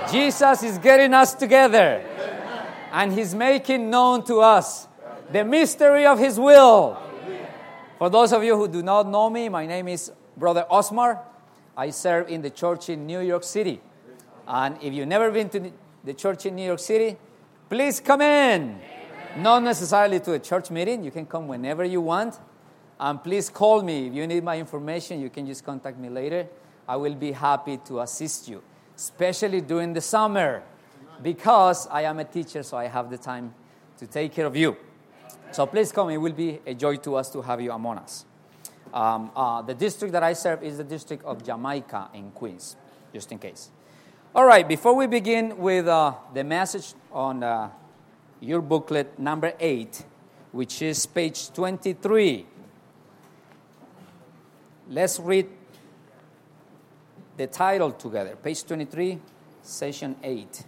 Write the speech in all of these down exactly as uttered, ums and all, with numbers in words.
Jesus is getting us together. And He's making known to us the mystery of His will. For those of you who do not know me, my name is Brother Osmar. I serve in the church in New York City. And if you've never been to the church in New York City, please come in. Not necessarily to a church meeting. You can come whenever you want. And please call me. If you need my information, you can just contact me later. I will be happy to assist you, especially during the summer, because I am a teacher, so I have the time to take care of you. So please come. It will be a joy to us to have you among us. Um, uh, the district that I serve is the district of Jamaica in Queens, just in case. All right, before we begin with uh, the message on uh, your booklet number eight, which is page twenty-three, let's read the title together. Page twenty-three, session eight.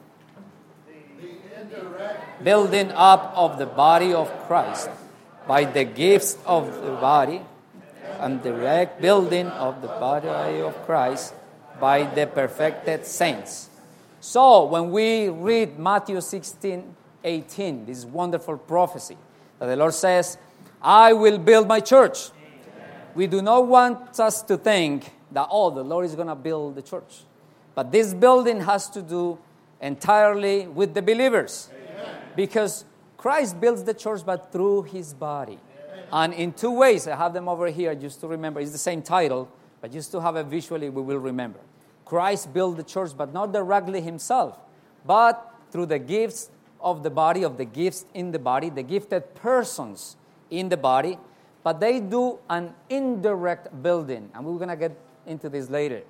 Building up of the body of Christ by the gifts of the body, and direct building of the body of Christ by the perfected saints. So when we read Matthew sixteen eighteen, this wonderful prophecy that the Lord says, I will build my church. We do not want us to think that, oh, the Lord is going to build the church. But this building has to do entirely with the believers. Amen. Because Christ builds the church, but through His body. Amen. And in two ways, I have them over here just to remember. It's the same title, but just to have it visually, we will remember. Christ built the church, but not directly Himself, but through the gifts of the body, of the gifts in the body, the gifted persons in the body. But they do an indirect building, and we're going to get into this later.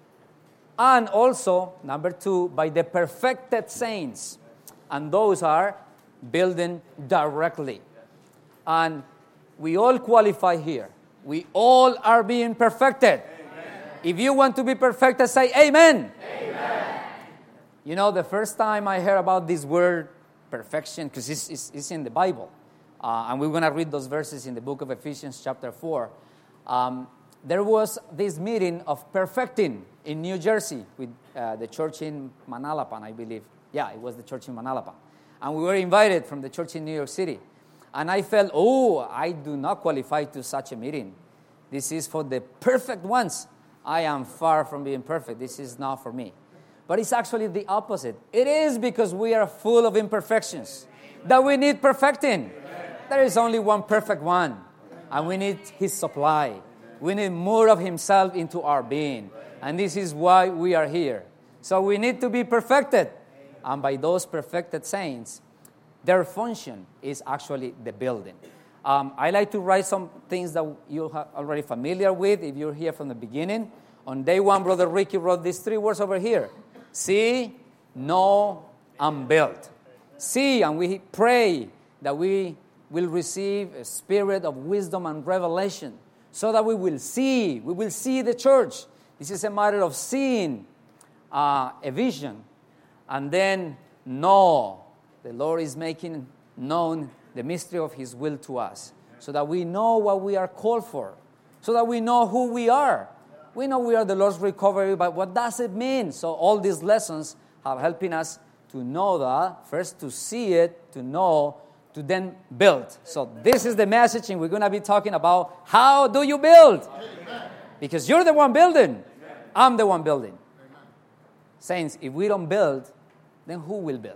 And also, number two, by the perfected saints. And those are building directly. And we all qualify here. We all are being perfected. Amen. If you want to be perfected, say amen. Amen. You know, the first time I heard about this word perfection, because it's, it's, it's in the Bible, uh, and we're going to read those verses in the book of Ephesians chapter four, um, there was this meeting of perfecting in New Jersey with uh, the church in Manalapan, I believe. Yeah, it was the church in Manalapan. And we were invited from the church in New York City. And I felt, oh, I do not qualify to such a meeting. This is for the perfect ones. I am far from being perfect. This is not for me. But it's actually the opposite. It is because we are full of imperfections that we need perfecting. There is only one perfect one. And we need His supply. We need more of Himself into our being. And this is why we are here. So we need to be perfected. And by those perfected saints, their function is actually the building. Um, I like to write some things that you're already familiar with if you're here from the beginning. On day one, Brother Ricky wrote these three words over here. See, know, and build. See, and we pray that we will receive a spirit of wisdom and revelation, so that we will see, we will see the church. This is a matter of seeing uh, a vision. And then know. The Lord is making known the mystery of His will to us, so that we know what we are called for, so that we know who we are. We know we are the Lord's recovery, but what does it mean? So all these lessons are helping us to know that, first to see it, to know, to then build. So this is the message, and we're going to be talking about how do you build? Amen. Because you're the one building. Amen. I'm the one building. Amen. Saints, if we don't build, then who will build?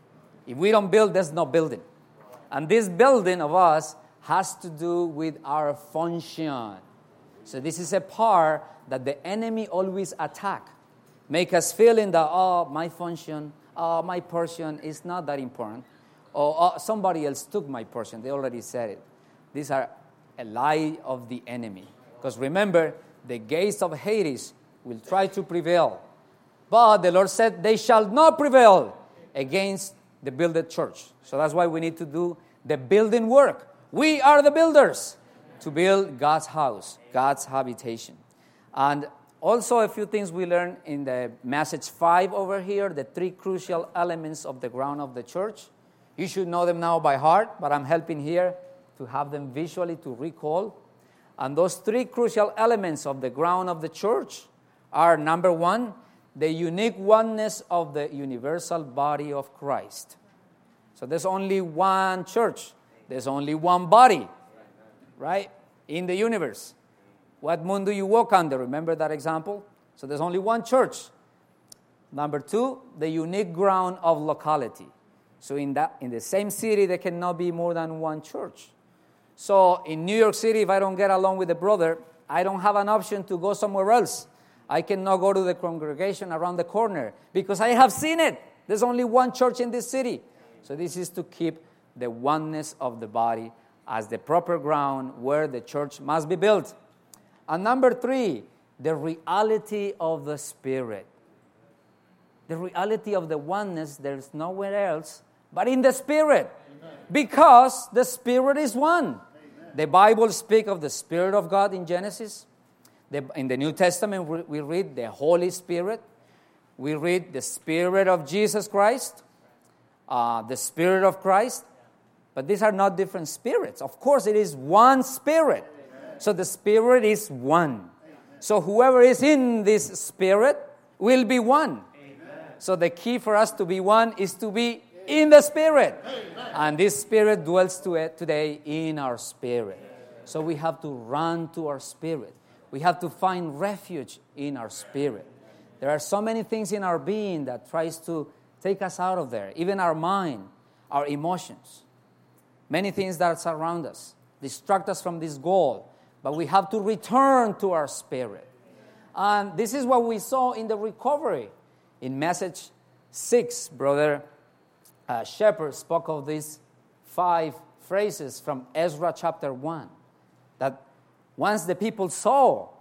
If we don't build, there's no building. And this building of us has to do with our function. So this is a part that the enemy always attacks. Make us feeling that, oh, my function, oh, my portion is not that important. Or oh, somebody else took my portion. They already said it. These are a lie of the enemy. Because remember, the gates of Hades will try to prevail. But the Lord said, they shall not prevail against the builded church. So that's why we need to do the building work. We are the builders to build God's house, God's habitation. And also a few things we learned in the message five over here, the three crucial elements of the ground of the church. You should know them now by heart, but I'm helping here to have them visually to recall. And those three crucial elements of the ground of the church are, number one, the unique oneness of the universal body of Christ. So there's only one church. There's only one body, right, in the universe. What moon do you walk under? Remember that example? So there's only one church. Number two, the unique ground of locality. So in that, in the same city, there cannot be more than one church. So in New York City, if I don't get along with a brother, I don't have an option to go somewhere else. I cannot go to the congregation around the corner because I have seen it. There's only one church in this city. So this is to keep the oneness of the body as the proper ground where the church must be built. And number three, the reality of the Spirit. The reality of the oneness, there's nowhere else but in the Spirit. Amen. Because the Spirit is one. Amen. The Bible speaks of the Spirit of God in Genesis. The, in the New Testament, we, we read the Holy Spirit. We read the Spirit of Jesus Christ, uh, the Spirit of Christ. But these are not different spirits. Of course, it is one Spirit. Amen. So the Spirit is one. Amen. So whoever is in this Spirit will be one. So the key for us to be one is to be in the Spirit. Amen. And this Spirit dwells to today in our spirit. So we have to run to our spirit. We have to find refuge in our spirit. There are so many things in our being that tries to take us out of there. Even our mind, our emotions. Many things that surround us, distract us from this goal. But we have to return to our spirit. And this is what we saw in the recovery. In message six, Brother uh, Shepherd spoke of these five phrases from Ezra chapter one. That once the people saw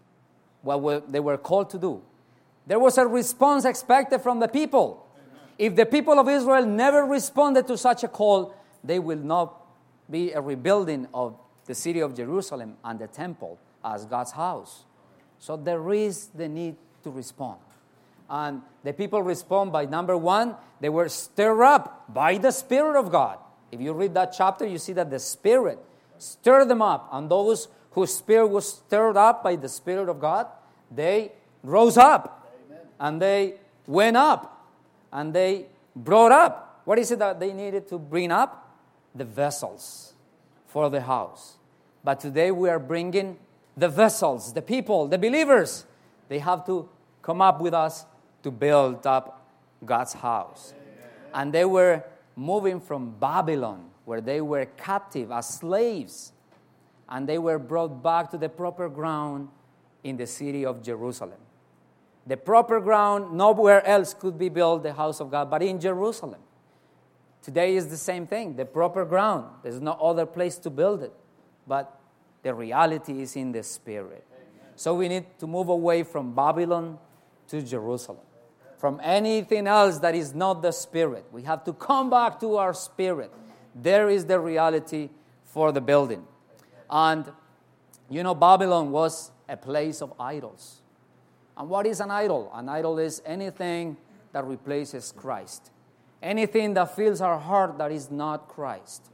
what they were called to do, there was a response expected from the people. Amen. If the people of Israel never responded to such a call, they will not be a rebuilding of the city of Jerusalem and the temple as God's house. So there is the need to respond. And the people respond by, number one, they were stirred up by the Spirit of God. If you read that chapter, you see that the Spirit stirred them up. And those whose spirit was stirred up by the Spirit of God, they rose up. Amen. And they went up. And they brought up. What is it that they needed to bring up? The vessels for the house. But today we are bringing the vessels, the people, the believers. They have to come up with us to build up God's house. Amen. And they were moving from Babylon, where they were captive as slaves, and they were brought back to the proper ground in the city of Jerusalem. The proper ground, nowhere else could be built the house of God, but in Jerusalem. Today is the same thing, the proper ground. There's no other place to build it, but the reality is in the Spirit. Amen. So we need to move away from Babylon to Jerusalem. From anything else that is not the Spirit. We have to come back to our spirit. There is the reality for the building. And, you know, Babylon was a place of idols. And what is an idol? An idol is anything that replaces Christ. Anything that fills our heart that is not Christ.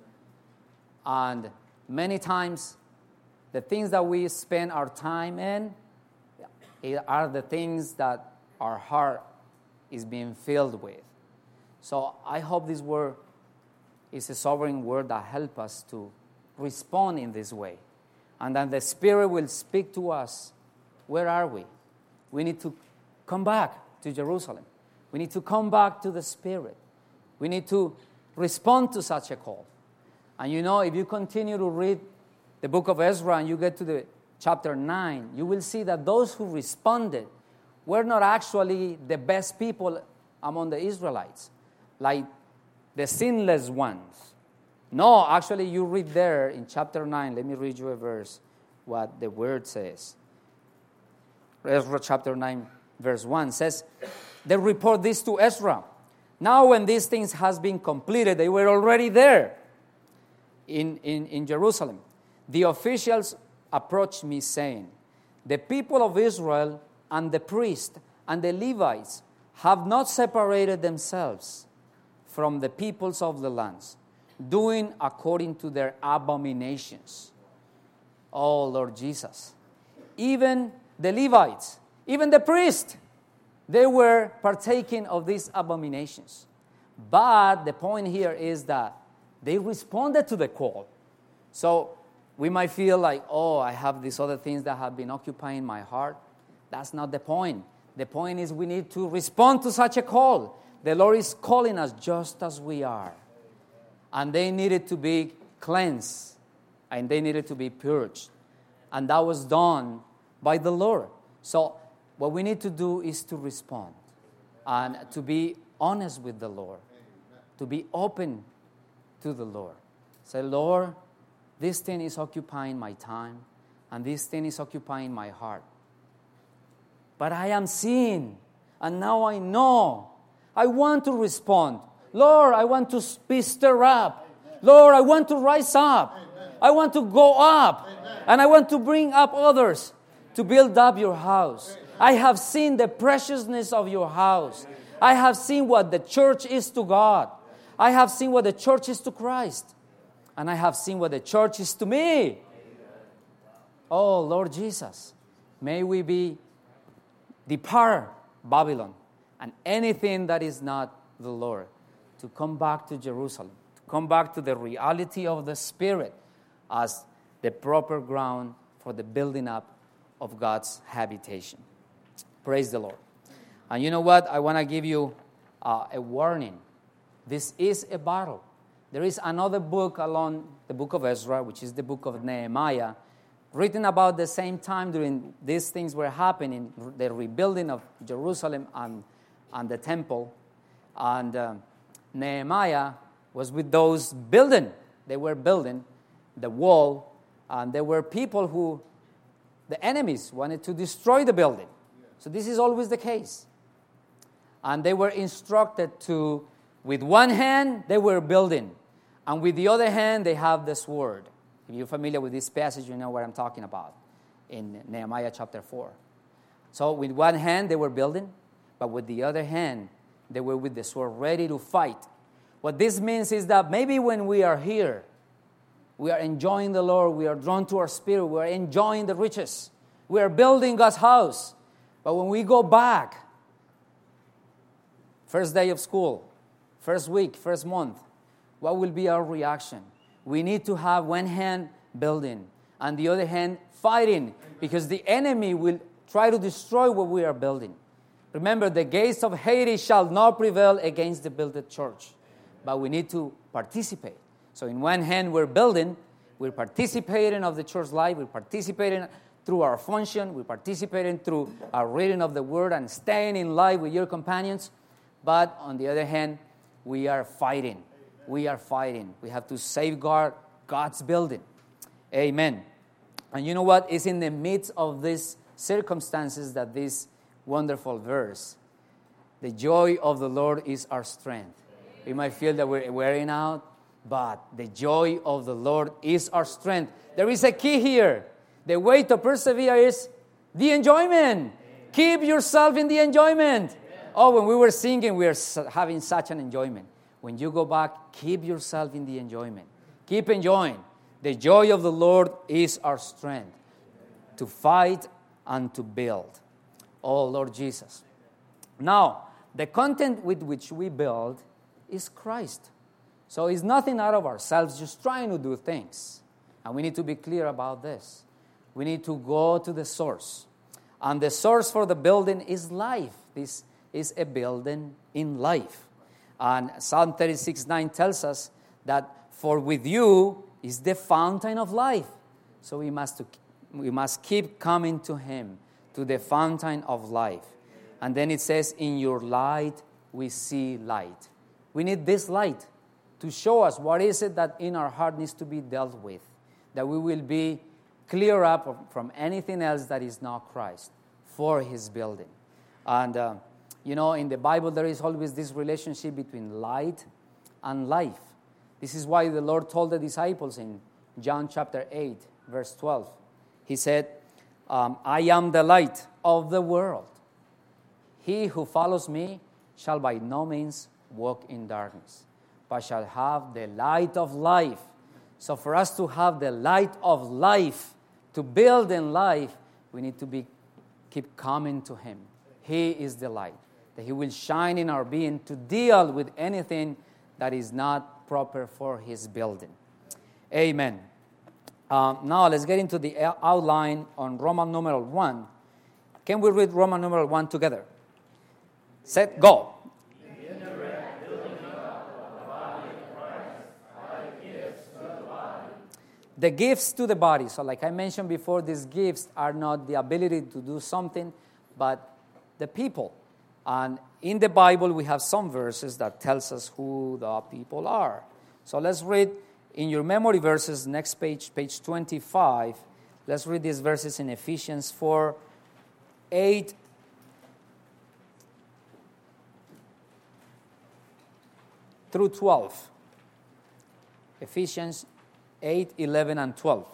And many times, the things that we spend our time in are the things that our heart is being filled with. So I hope this word is a sovereign word that helps us to respond in this way. And then the Spirit will speak to us. Where are we? We need to come back to Jerusalem. We need to come back to the Spirit. We need to respond to such a call. And you know, if you continue to read the book of Ezra and you get to the chapter nine, you will see that those who responded were not actually the best people among the Israelites, like the sinless ones. No, actually you read there in chapter nine, let me read you a verse, what the word says. Ezra chapter nine, verse one says, they report this to Ezra. Now when these things has been completed, they were already there in, in, in Jerusalem. The officials approached me saying, the people of Israel and the priests and the Levites have not separated themselves from the peoples of the lands, doing according to their abominations. Oh, Lord Jesus. Even the Levites, even the priests, They were partaking of these abominations. But the point here is that they responded to the call. So we might feel like, oh, I have these other things that have been occupying my heart. That's not the point. The point is we need to respond to such a call. The Lord is calling us just as we are. And they needed to be cleansed. And they needed to be purged. And that was done by the Lord. So what we need to do is to respond. And to be honest with the Lord. To be open to the Lord. Say, Lord, this thing is occupying my time. And this thing is occupying my heart. But I am seeing, and now I know. I want to respond. Lord, I want to be stirred up. Lord, I want to rise up. I want to go up. And I want to bring up others to build up your house. I have seen the preciousness of your house. I have seen what the church is to God. I have seen what the church is to Christ. And I have seen what the church is to me. Oh, Lord Jesus, may we be depart Babylon and anything that is not the Lord, to come back to Jerusalem, to come back to the reality of the Spirit as the proper ground for the building up of God's habitation. Praise the Lord. And you know what? I want to give you uh, a warning. This is a battle. There is another book along the book of Ezra, which is the book of Nehemiah, written about the same time during these things were happening, the rebuilding of Jerusalem and, and the temple. And uh, Nehemiah was with those building. They were building the wall. And there were people who, the enemies, wanted to destroy the building. So this is always the case. And they were instructed to, with one hand, they were building. And with the other hand, they have the sword. If you're familiar with this passage, you know what I'm talking about in Nehemiah chapter four. So with one hand, they were building, but with the other hand, they were with the sword ready to fight. What this means is that maybe when we are here, we are enjoying the Lord, we are drawn to our spirit, we are enjoying the riches, we are building God's house. But when we go back, first day of school, first week, first month, what will be our reaction? We need to have one hand building and the other hand fighting, because the enemy will try to destroy what we are building. Remember, the gates of Hades shall not prevail against the builded church. But we need to participate. So in one hand, we're building, we're participating of the church life, we're participating through our function, we're participating through our reading of the Word and staying in life with your companions. But on the other hand, we are fighting. We are fighting. We have to safeguard God's building. Amen. And you know what? It's in the midst of these circumstances that this wonderful verse, the joy of the Lord is our strength. We might feel that we're wearing out, but the joy of the Lord is our strength. There is a key here. The way to persevere is the enjoyment. Keep yourself in the enjoyment. Oh, when we were singing, we were having such an enjoyment. When you go back, keep yourself in the enjoyment. Keep enjoying. The joy of the Lord is our strength to fight and to build. Oh, Lord Jesus. Now, the content with which we build is Christ. So it's nothing out of ourselves, just trying to do things. And we need to be clear about this. We need to go to the source. And the source for the building is life. This is a building in life. And Psalm thirty-six nine tells us that for with you is the fountain of life. So we must, we must keep coming to Him, to the fountain of life. And then it says, in your light we see light. We need this light to show us what is it that in our heart needs to be dealt with. That we will be clear up from anything else that is not Christ for His building. And uh, you know, in the Bible, there is always this relationship between light and life. This is why the Lord told the disciples in John chapter eight, verse twelve. He said, um, I am the light of the world. He who follows me shall by no means walk in darkness, but shall have the light of life. So for us to have the light of life, to build in life, we need to be keep coming to Him. He is the light. That He will shine in our being to deal with anything that is not proper for His building. Amen. Um, now let's get into the outline on Roman numeral one. Can we read Roman numeral one together? Set, go. The gifts to the body. So like I mentioned before, these gifts are not the ability to do something, but the people. And in the Bible, we have some verses that tells us who the people are. So let's read in your memory verses, next page, page twenty-five. Let's read these verses in Ephesians four, eight through twelve. Ephesians eight, eleven, and twelve.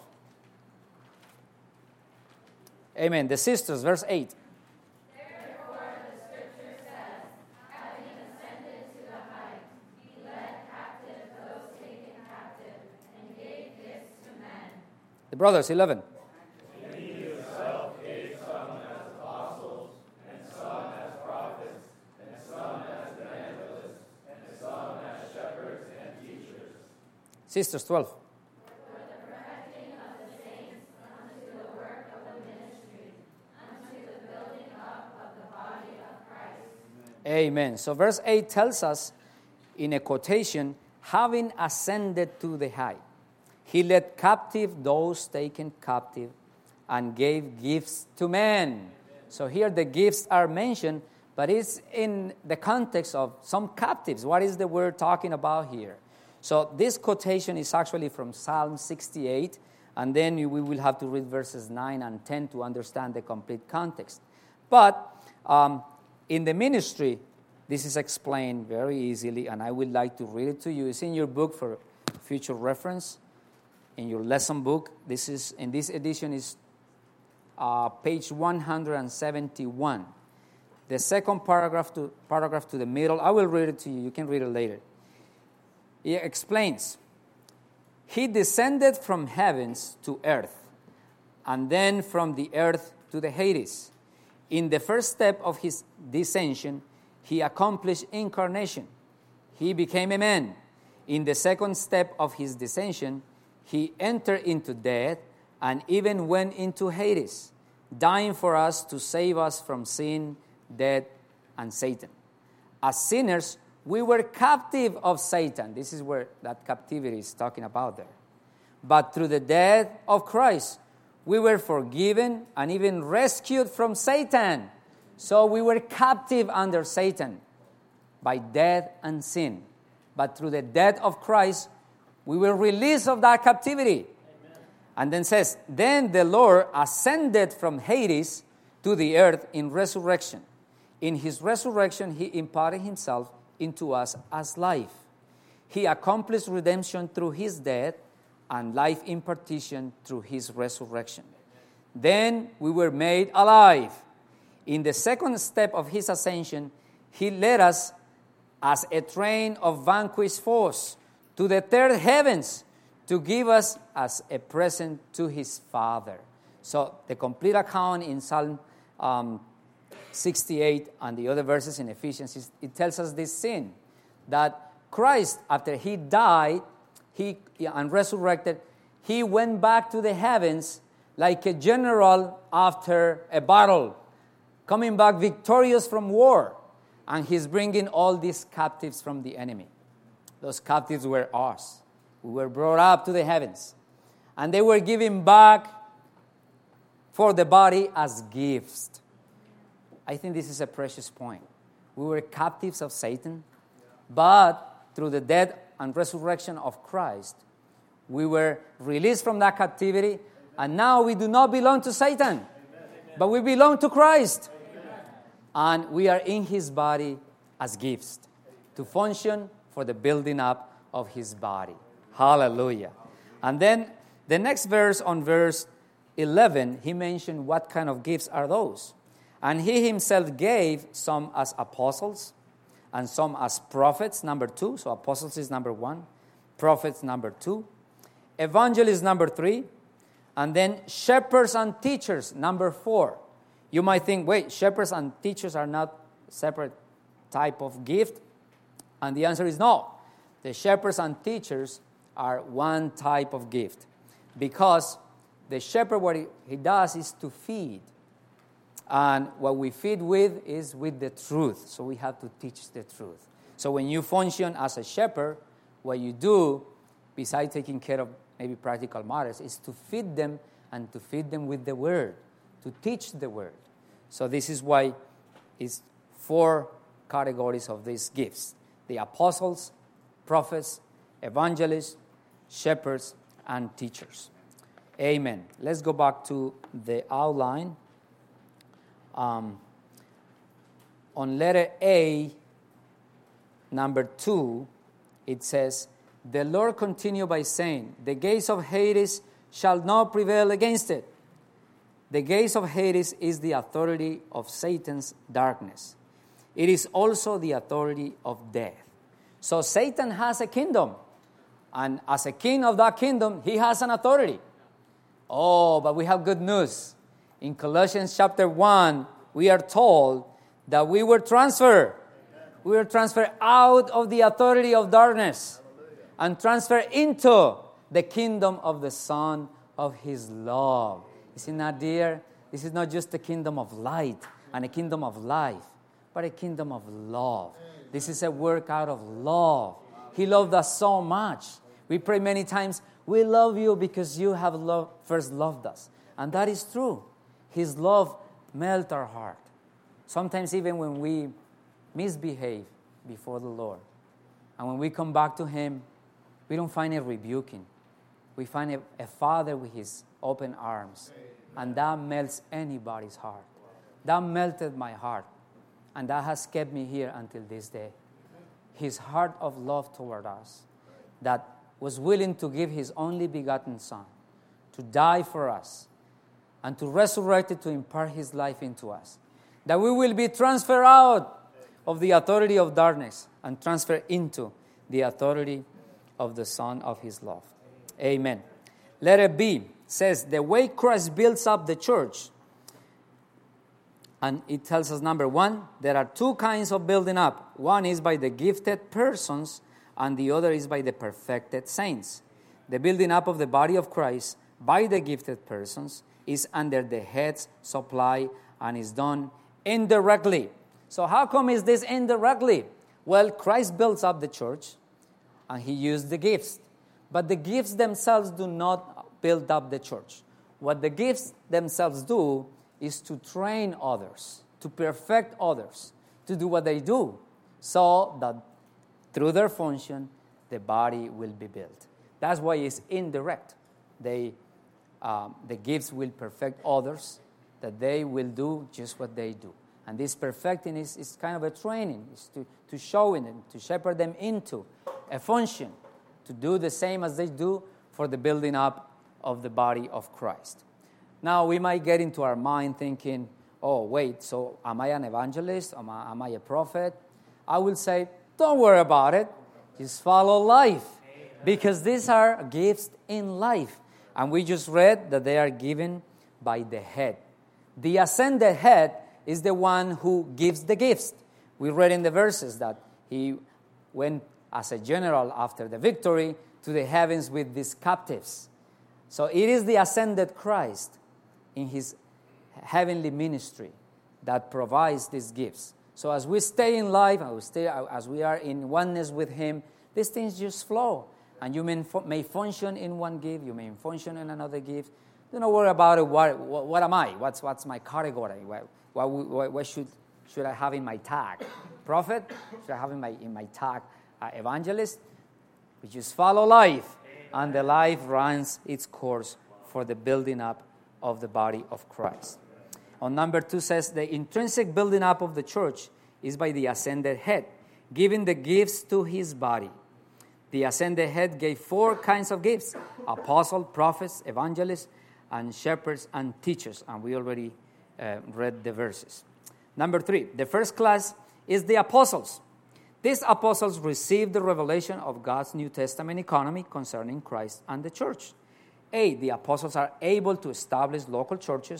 Amen. The sisters, verse eight. Therefore the Scripture says, having ascended to the height, He led captive those taken captive, and gave gifts to men. The brothers, eleven. And He Himself gave some as apostles, and some as prophets, and some as evangelists, and some as shepherds and teachers. Sisters, twelve. Amen. So verse eight tells us in a quotation, having ascended to the height, He led captive those taken captive and gave gifts to men. So here the gifts are mentioned, but it's in the context of some captives. What is the word talking about here? So this quotation is actually from Psalm sixty-eight, and then we will have to read verses nine and ten to understand the complete context. But um, in the ministry, this is explained very easily, and I would like to read it to you. It's in your book for future reference, in your lesson book. This is in this edition is uh, page one hundred seventy-one. The second paragraph to paragraph to the middle. I will read it to you. You can read it later. He explains, He descended from heavens to earth, and then from the earth to the Hades. In the first step of His descension, He accomplished incarnation. He became a man. In the second step of His descension, He entered into death and even went into Hades, dying for us to save us from sin, death, and Satan. As sinners, we were captive of Satan. This is where that captivity is talking about there. But through the death of Christ, we were forgiven and even rescued from Satan. So we were captive under Satan by death and sin. But through the death of Christ, we were released of that captivity. Amen. And then says, then the Lord ascended from Hades to the earth in resurrection. In His resurrection, He imparted Himself into us as life. He accomplished redemption through His death and life impartition through His resurrection. Then we were made alive. In the second step of His ascension, He led us as a train of vanquished foes to the third heavens to give us as a present to His Father. So the complete account in Psalm um, sixty-eight and the other verses in Ephesians, it tells us this scene, that Christ, after He died he and resurrected, He went back to the heavens like a general after a battle, coming back victorious from war. And He's bringing all these captives from the enemy. Those captives were us. We were brought up to the heavens. And they were given back for the body as gifts. I think this is a precious point. We were captives of Satan, but through the death and resurrection of Christ, we were released from that captivity, and now we do not belong to Satan, Amen. But we belong to Christ. Amen. And we are in His body as gifts to function for the building up of His body. Hallelujah. And then the next verse, on verse eleven, he mentioned what kind of gifts are those. And He Himself gave some as apostles, and some as prophets, number two. So apostles is number one. Prophets, number two. Evangelists, number three. And then shepherds and teachers, number four. You might think, wait, shepherds and teachers are not separate type of gift? And the answer is no. The shepherds and teachers are one type of gift. Because the shepherd, what he, he does is to feed. And what we feed with is with the truth. So we have to teach the truth. So when you function as a shepherd, what you do, besides taking care of maybe practical matters, is to feed them and to feed them with the word, to teach the word. So this is why it's four categories of these gifts: the apostles, prophets, evangelists, shepherds, and teachers. Amen. Let's go back to the outline. Um, on letter A, number two, it says, the Lord continued by saying, the gates of Hades shall not prevail against it. The gates of Hades is the authority of Satan's darkness. It is also the authority of death. So Satan has a kingdom. And as a king of that kingdom, he has an authority. Oh, but we have good news. In Colossians chapter one, we are told that we were transferred. We were transferred out of the authority of darkness and transferred into the kingdom of the Son of His love. Is it not, dear? This is not just a kingdom of light and a kingdom of life, but a kingdom of love. This is a work out of love. He loved us so much. We pray many times, we love you because you have loved, first loved us. And that is true. His love melts our heart. Sometimes even when we misbehave before the Lord, and when we come back to Him, we don't find it rebuking. We find a, a Father with His open arms. And that melts anybody's heart. That melted my heart. And that has kept me here until this day. His heart of love toward us, that was willing to give His only begotten Son to die for us and to resurrect it to impart His life into us, that we will be transferred out of the authority of darkness and transferred into the authority of the Son of His love. Amen. Letter B says, the way Christ builds up the church. And it tells us, number one, there are two kinds of building up. One is by the gifted persons, and the other is by the perfected saints. The building up of the body of Christ by the gifted persons is under the head's supply and is done indirectly. So how come is this indirectly? Well, Christ builds up the church, and He used the gifts. But the gifts themselves do not build up the church. What the gifts themselves do is to train others, to perfect others, to do what they do, so that through their function, the body will be built. That's why it's indirect. They, um, the gifts will perfect others, that they will do just what they do. And this perfecting is, is kind of a training. It's to, to show them, to shepherd them into a function, to do the same as they do for the building up of the body of Christ. Now, we might get into our mind thinking, oh, wait, so am I an evangelist? Am I, am I a prophet? I will say, don't worry about it. Just follow life. Because these are gifts in life. And we just read that they are given by the head. The ascended head is the one who gives the gifts. We read in the verses that He went as a general after the victory to the heavens with these captives. So it is the ascended Christ in His heavenly ministry that provides these gifts. So as we stay in life, as we, stay, as we are in oneness with Him, these things just flow. And you may, may function in one gift, you may function in another gift. Don't worry about it. What, what, what am I? What's, what's my category? What, what, what should, should I have in my tag? Prophet? Should I have in my, in my tag uh, evangelist? We just follow life. And the life runs its course for the building up of the body of Christ. On number two says, the intrinsic building up of the church is by the ascended head, giving the gifts to His body. The ascended head gave four kinds of gifts: apostles, prophets, evangelists, and shepherds and teachers. And we already uh, read the verses. Number three, the first class is the apostles. These apostles received the revelation of God's New Testament economy concerning Christ and the church. A, the apostles are able to establish local churches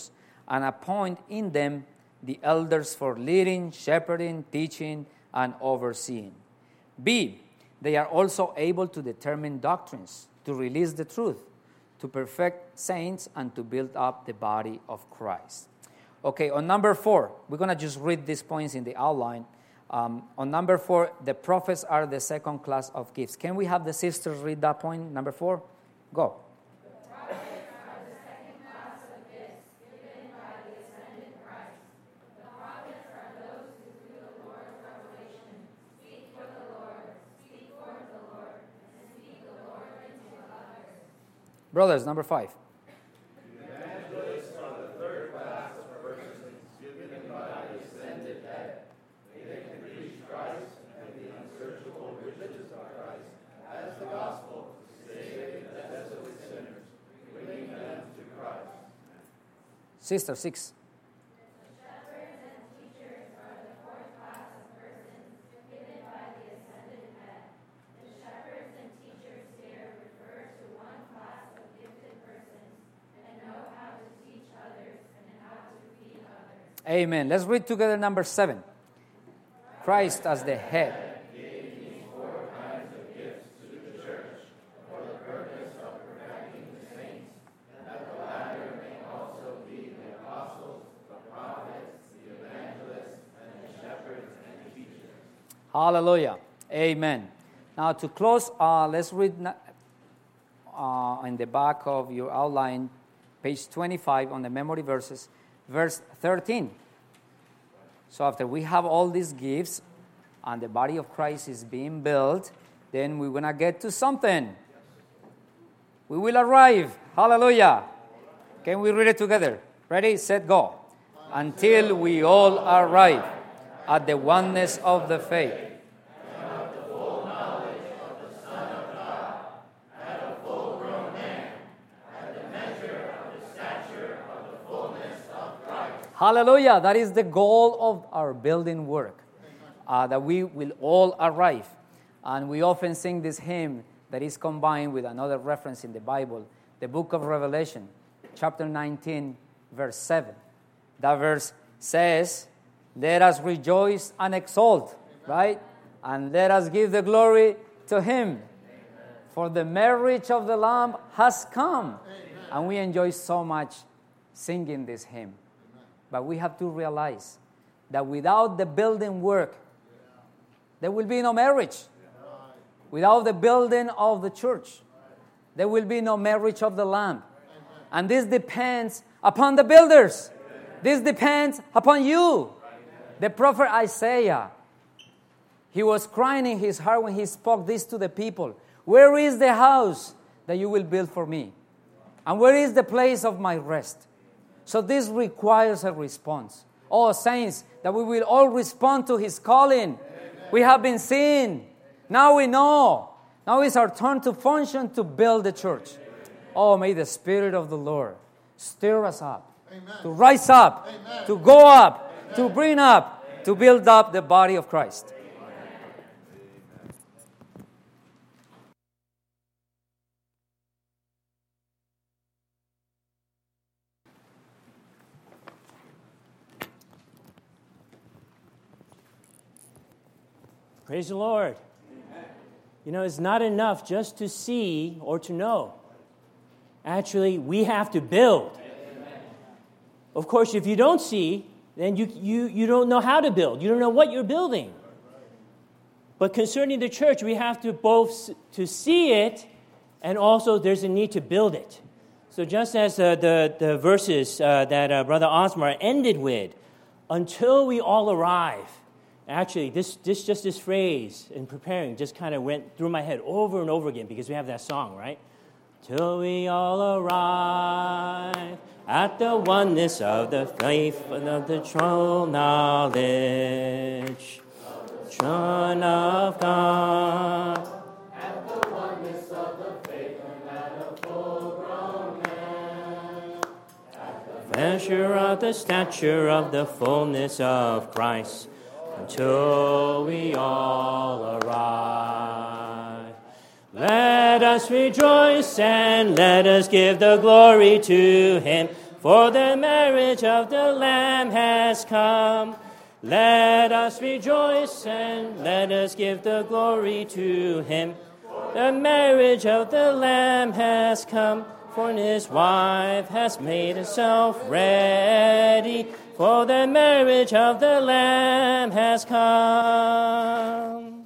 and appoint in them the elders for leading, shepherding, teaching, and overseeing. B, they are also able to determine doctrines, to release the truth, to perfect saints, and to build up the body of Christ. Okay, on number four, we're going to just read these points in the outline. Um, on number four, the prophets are the second class of gifts. Can we have the sisters read that point, number four? Go. Brothers, number five. The evangelists are the third class of persons given by the ascended head. They can preach Christ and the unsearchable riches of Christ as the gospel, saving the desolate sinners, bringing them to Christ. Sister, six. Amen. Let's read together number seven. Christ as the head. Hallelujah. Amen. Now to close, uh, let's read uh, in the back of your outline, page twenty-five on the memory verses. Verse thirteen. So after we have all these gifts and the body of Christ is being built, then we're going to get to something. We will arrive. Hallelujah. Can we read it together? Ready, set, go. Until we all arrive at the oneness of the faith. Hallelujah. That is the goal of our building work, uh, that we will all arrive. And we often sing this hymn that is combined with another reference in the Bible, the book of Revelation, chapter nineteen, verse seven. That verse says, let us rejoice and exult, right? And let us give the glory to Him. For the marriage of the Lamb has come. And we enjoy so much singing this hymn. But we have to realize that without the building work, there will be no marriage. Without the building of the church, there will be no marriage of the Lamb. And this depends upon the builders. This depends upon you. The prophet Isaiah, he was crying in his heart when he spoke this to the people. Where is the house that you will build for me? And where is the place of my rest? So this requires a response. Oh, saints, that we will all respond to His calling. Amen. We have been seen. Now we know. Now it's our turn to function to build the church. Oh, may the Spirit of the Lord stir us up. Amen. To rise up. Amen. To go up. Amen. To bring up. Amen. To build up the body of Christ. Praise the Lord. Amen. You know, it's not enough just to see or to know. Actually, we have to build. Amen. Of course, if you don't see, then you, you, you don't know how to build. You don't know what you're building. But concerning the church, we have to both to see it, and also there's a need to build it. So just as uh, the, the verses uh, that uh, Brother Osmar ended with, until we all arrive. Actually, this, this just this phrase in preparing just kind of went through my head over and over again because we have that song, right? Till we all arrive at the oneness of the faith and of the true knowledge, Son of God. At the oneness of the faith and at a full-grown man. At the Measure of the stature of the fullness of Christ. Until we all arrive. Let us rejoice and let us give the glory to Him, for the marriage of the Lamb has come. Let us rejoice and let us give the glory to him. The marriage of the Lamb has come, for his wife has made herself ready, for the marriage of the Lamb has come.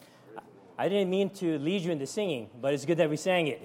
I didn't mean to lead you into singing, but it's good that we sang it.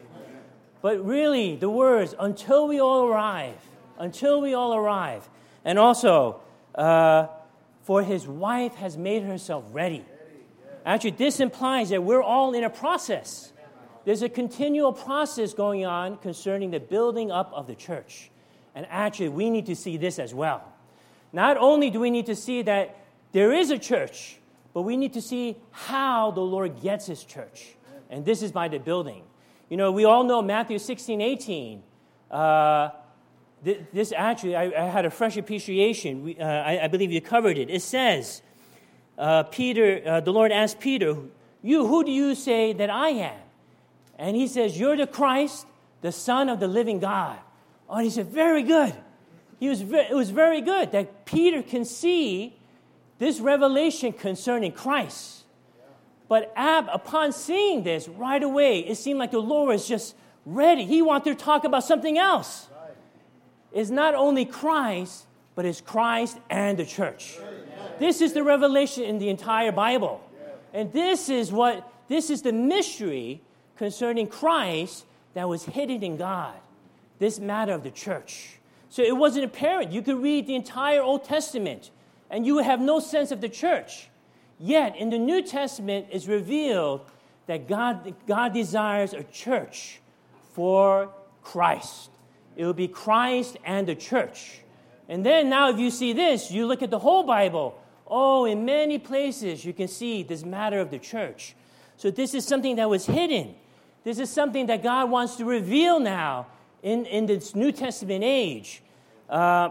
But really, the words, until we all arrive, until we all arrive. And also, uh, for his wife has made herself ready. Actually, this implies that we're all in a process. There's a continual process going on concerning the building up of the church. And actually, we need to see this as well. Not only do we need to see that there is a church, but we need to see how the Lord gets his church. And this is by the building. You know, we all know Matthew sixteen, eighteen. Uh, th- this actually, I, I had a fresh appreciation. We, uh, I, I believe you covered it. It says, uh, Peter, uh, the Lord asked Peter, you, who do you say that I am? And he says, you're the Christ, the Son of the living God. Oh, and he said, very good. He was ve- it was very good that Peter can see this revelation concerning Christ. But Ab, upon seeing this, right away, it seemed like the Lord was just ready. He wanted to talk about something else. It's not only Christ, but it's Christ and the church. This is the revelation in the entire Bible. And this is what, this is the mystery concerning Christ that was hidden in God. This matter of the church. So it wasn't apparent. You could read the entire Old Testament and you would have no sense of the church. Yet, in the New Testament, it's revealed that God, God desires a church for Christ. It will be Christ and the church. And then now if you see this, you look at the whole Bible. Oh, in many places you can see this matter of the church. So this is something that was hidden. This is something that God wants to reveal now in, in this New Testament age. Uh,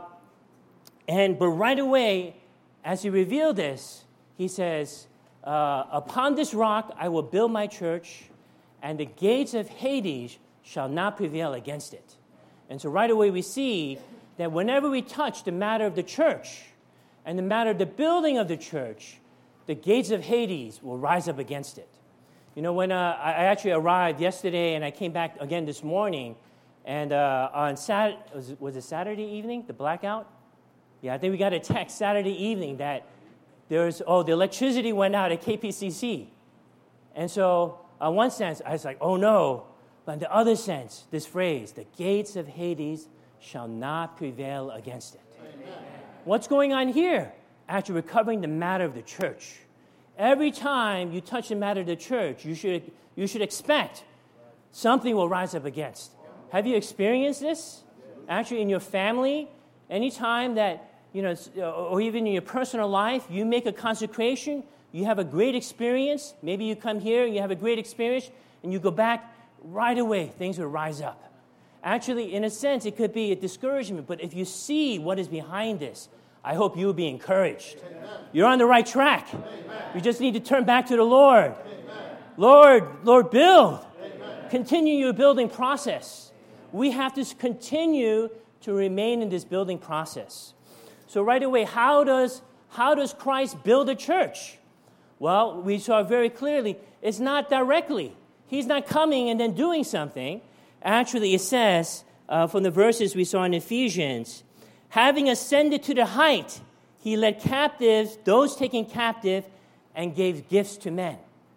and but right away, as he revealed this, he says, uh, upon this rock I will build my church, and the gates of Hades shall not prevail against it. And so right away we see that whenever we touch the matter of the church and the matter of the building of the church, the gates of Hades will rise up against it. You know, when uh, I actually arrived yesterday and I came back again this morning, and uh, on Saturday, was, was it Saturday evening, the blackout? Yeah, I think we got a text Saturday evening that there's, oh, the electricity went out at K P C C. And so, on one sense, I was like, oh no. But in the other sense, this phrase, the gates of Hades shall not prevail against it. Amen. What's going on here? Actually, we're covering the matter of the church. Every time you touch the matter of the church, you should, you should expect something will rise up against. Have you experienced this? Actually, in your family, anytime that, you know, or even in your personal life, you make a consecration, you have a great experience, maybe you come here and you have a great experience, and you go back, right away, things will rise up. Actually, in a sense, it could be a discouragement, but if you see what is behind this, I hope you will be encouraged. Amen. You're on the right track. Amen. You just need to turn back to the Lord. Amen. Lord, Lord, build. Amen. Continue your building process. We have to continue to remain in this building process. So right away, how does, how does Christ build a church? Well, we saw very clearly, it's not directly. He's not coming and then doing something. Actually, it says, uh, from the verses we saw in Ephesians, having ascended to the height, he led captives, those taken captive, and gave gifts to men.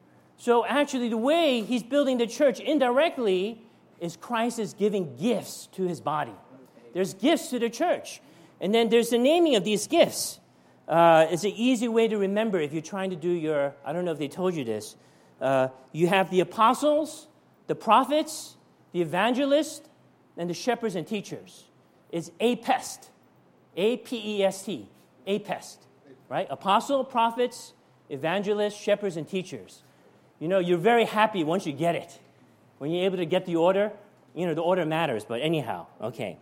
So actually, the way he's building the church indirectly is Christ is giving gifts to his body. There's gifts to the church. And then there's the naming of these gifts. Uh, it's an easy way to remember if you're trying to do your, I don't know if they told you this, uh, you have the apostles, the prophets, the evangelists, and the shepherds and teachers. It's apest. A P E S T, apest, right? Apostle, prophets, evangelists, shepherds, and teachers. You know, you're very happy once you get it. When you're able to get the order, you know, the order matters, but anyhow, okay.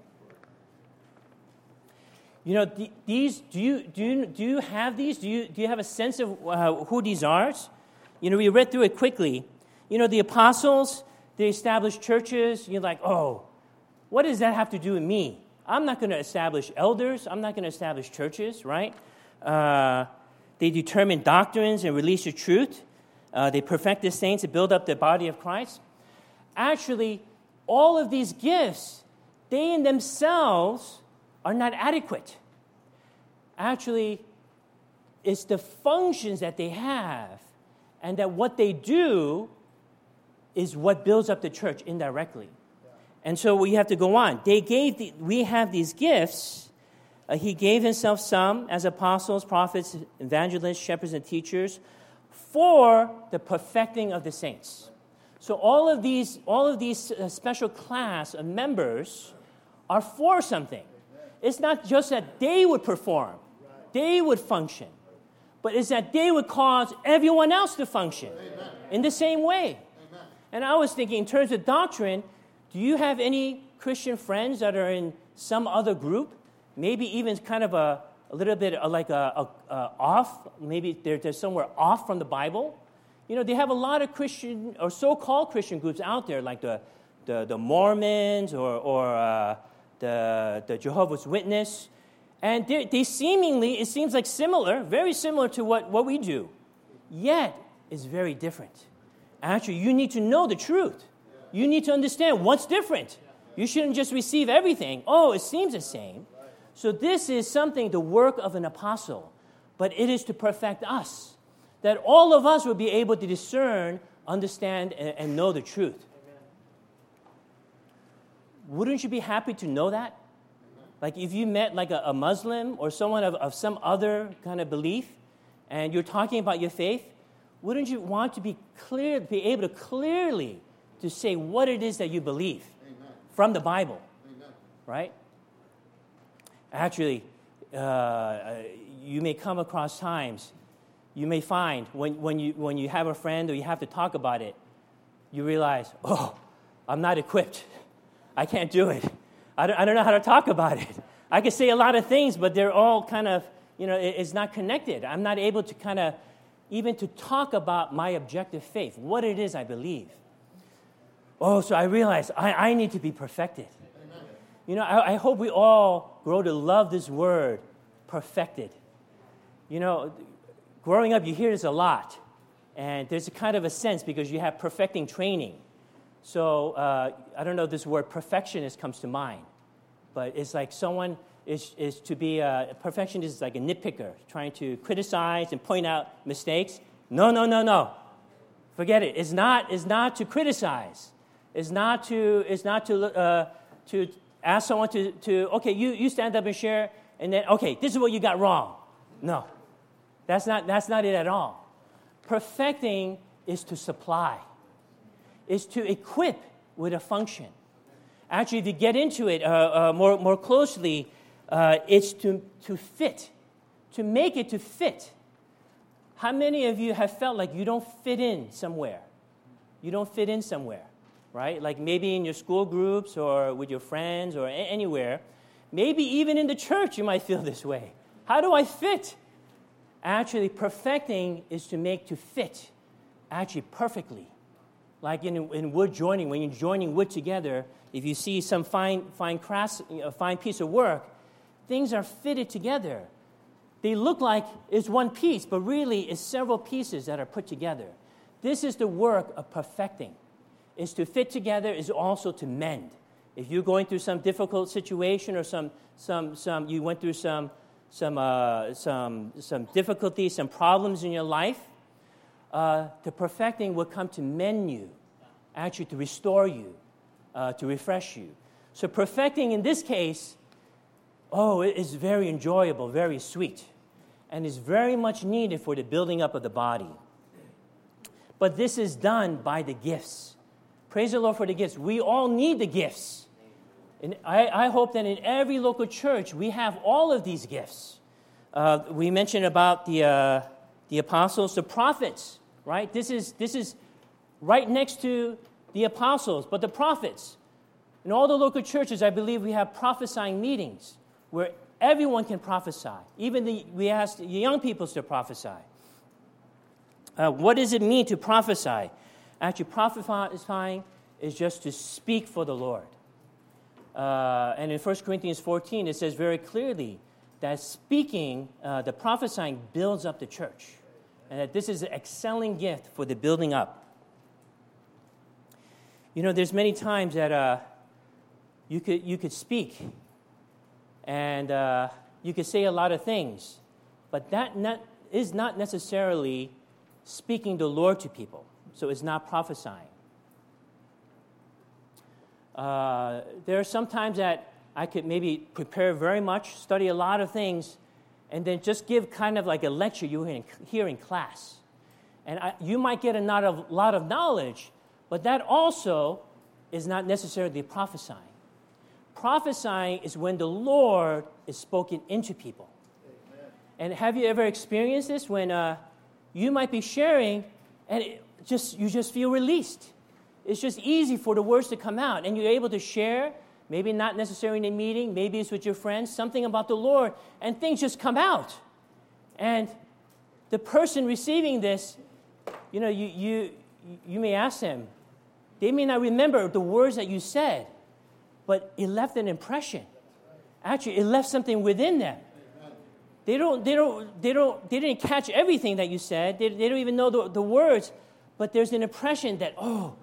You know, th- these, do you, do you, do you have these? Do you, do you have a sense of uh, who these are? You know, we read through it quickly. You know, the apostles, they established churches. You're like, oh, what does that have to do with me? I'm not going to establish elders. I'm not going to establish churches, right? Uh, they determine doctrines and release the truth. Uh, they perfect the saints and build up the body of Christ. Actually, all of these gifts, they in themselves are not adequate. Actually, it's the functions that they have and that what they do is what builds up the church indirectly. And so we have to go on. They gave the, we have these gifts. Uh, he gave himself some as apostles, prophets, evangelists, shepherds, and teachers for the perfecting of the saints. So all of these, all of these uh, special class of members are for something. It's not just that they would perform, they would function, but it's that they would cause everyone else to function Amen. In the same way. Amen. And I was thinking, in terms of doctrine, do you have any Christian friends that are in some other group? Maybe even kind of a, a little bit like a, a, a off, maybe they're, they're somewhere off from the Bible. You know, they have a lot of Christian or so-called Christian groups out there, like the the, the Mormons or, or uh, the, the Jehovah's Witness. And they, they seemingly, it seems like similar, very similar to what, what we do. Yet, it's very different. Actually, you need to know the truth. You need to understand what's different. You shouldn't just receive everything. Oh, it seems the same. So this is something, the work of an apostle. But it is to perfect us. That all of us will be able to discern, understand, and, and know the truth. Amen. Wouldn't you be happy to know that? Amen. Like if you met like a, a Muslim or someone of, of some other kind of belief, and you're talking about your faith, wouldn't you want to be clear, be able to clearly to say what it is that you believe Amen. From the Bible, Amen. Right? Actually, uh, you may come across times. You may find when, when, you, when you have a friend or you have to talk about it, you realize, oh, I'm not equipped. I can't do it. I don't, I don't know how to talk about it. I can say a lot of things, but they're all kind of, you know, it, it's not connected. I'm not able to kind of even to talk about my objective faith, what it is I believe. Oh, so I realize I, I need to be perfected. Amen. You know, I, I hope we all grow to love this word, perfected. You know, growing up, you hear this a lot, and there's a kind of a sense because you have perfecting training. So uh, I don't know if this word perfectionist comes to mind, but it's like someone is, is to be a, a perfectionist is like a nitpicker, trying to criticize and point out mistakes. No, no, no, no. Forget it. It's not, it's not to criticize. It's not to, it's not to, uh, to ask someone to, to, okay, you, you stand up and share, and then, okay, this is what you got wrong. No. That's not, that's not it at all. Perfecting is to supply, is to equip with a function. Actually, if you get into it uh, uh, more, more closely, uh, it's to, to fit, to make it to fit. How many of you have felt like you don't fit in somewhere? You don't fit in somewhere, right? Like maybe in your school groups or with your friends or a- anywhere. Maybe even in the church you might feel this way. How do I fit? Actually, perfecting is to make to fit, actually perfectly. Like in, in wood joining, when you're joining wood together, if you see some fine, fine crafts, a fine piece of work, things are fitted together. They look like it's one piece, but really it's several pieces that are put together. This is the work of perfecting. Is to fit together, is also to mend. If you're going through some difficult situation or some, some, some, you went through some some uh, some some difficulties, some problems in your life, uh, the perfecting will come to mend you, actually to restore you, uh, to refresh you. So perfecting in this case, oh, it is very enjoyable, very sweet, and is very much needed for the building up of the body. But this is done by the gifts. Praise the Lord for the gifts. We all need the gifts. And I, I hope that in every local church we have all of these gifts. Uh, we mentioned about the uh, the apostles, the prophets, right? This is this is right next to the apostles, but the prophets. In all the local churches, I believe we have prophesying meetings where everyone can prophesy. Even the, we ask the young people to prophesy. Uh, what does it mean to prophesy? Actually, prophesying is just to speak for the Lord. Uh, and in First Corinthians fourteen, it says very clearly that speaking, uh, the prophesying builds up the church, and that this is an excelling gift for the building up. You know, there's many times that uh, you could you could speak, and uh, you could say a lot of things, but that not, is not necessarily speaking the Lord to people, so it's not prophesying. Uh, there are some times that I could maybe prepare very much, study a lot of things, and then just give kind of like a lecture you hear in, hear in class. And I, you might get a lot of, lot of knowledge, but that also is not necessarily prophesying. Prophesying is when the Lord is spoken into people. Amen. And have you ever experienced this when uh, you might be sharing and it just you just feel released? It's just easy for the words to come out, and you're able to share, maybe not necessarily in a meeting, maybe it's with your friends, something about the Lord, and things just come out. And the person receiving this, you know, you you you may ask them, they may not remember the words that you said, but it left an impression. Actually, it left something within them. They don't, they don't, they don't, they didn't catch everything that you said. They, they don't even know the, the words, but there's an impression that, oh,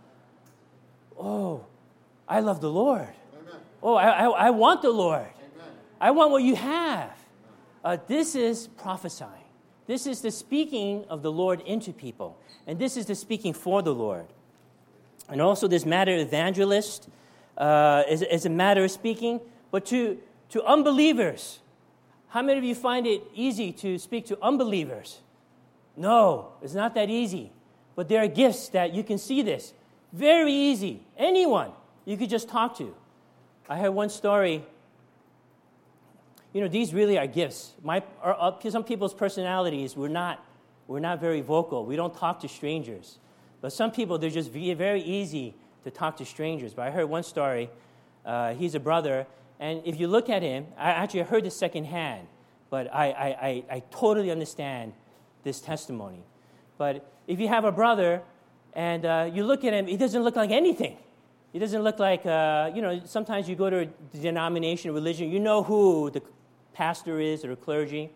oh, I love the Lord. Amen. Oh, I, I, I want the Lord. Amen. I want what you have. Uh, this is prophesying. This is the speaking of the Lord into people. And this is the speaking for the Lord. And also this matter of evangelist uh, is, is a matter of speaking. But to, to unbelievers, how many of you find it easy to speak to unbelievers? No, it's not that easy. But there are gifts that you can see this. Very easy. Anyone you could just talk to. I heard one story. You know, these really are gifts. My, our, uh, some people's personalities, we're not, we're not very vocal. We don't talk to strangers. But some people, they're just very easy to talk to strangers. But I heard one story. Uh, he's a brother. And if you look at him, I actually heard this secondhand. But I, I, I, I totally understand this testimony. But if you have a brother, and uh, you look at him, he doesn't look like anything. He doesn't look like, uh, you know, sometimes you go to a denomination, religion, you know who the pastor is or the clergy.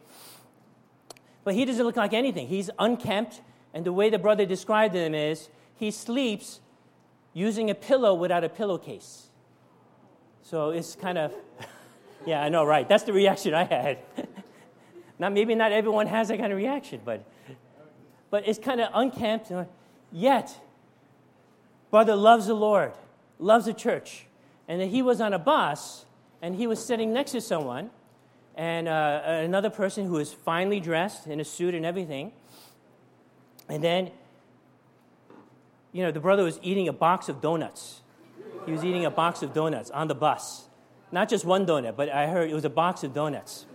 But he doesn't look like anything. He's unkempt, and the way the brother described him is he sleeps using a pillow without a pillowcase. So it's kind of, yeah, I know, right. That's the reaction I had. Now, maybe not everyone has that kind of reaction, but, but it's kind of unkempt. Yet, brother loves the Lord, loves the church. And then he was on a bus, and he was sitting next to someone, and uh, another person who was finely dressed in a suit and everything. And then, you know, the brother was eating a box of donuts. He was eating a box of donuts on the bus. Not just one donut, but I heard it was a box of donuts.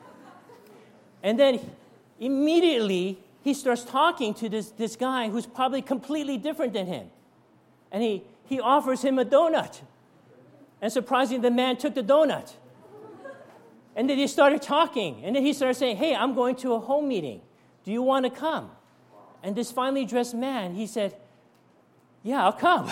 And then immediately, he starts talking to this, this guy who's probably completely different than him. And he, he offers him a donut. And surprisingly, the man took the donut. And then they started talking. And then he started saying, hey, I'm going to a home meeting. Do you want to come? And this finely dressed man, he said, yeah, I'll come.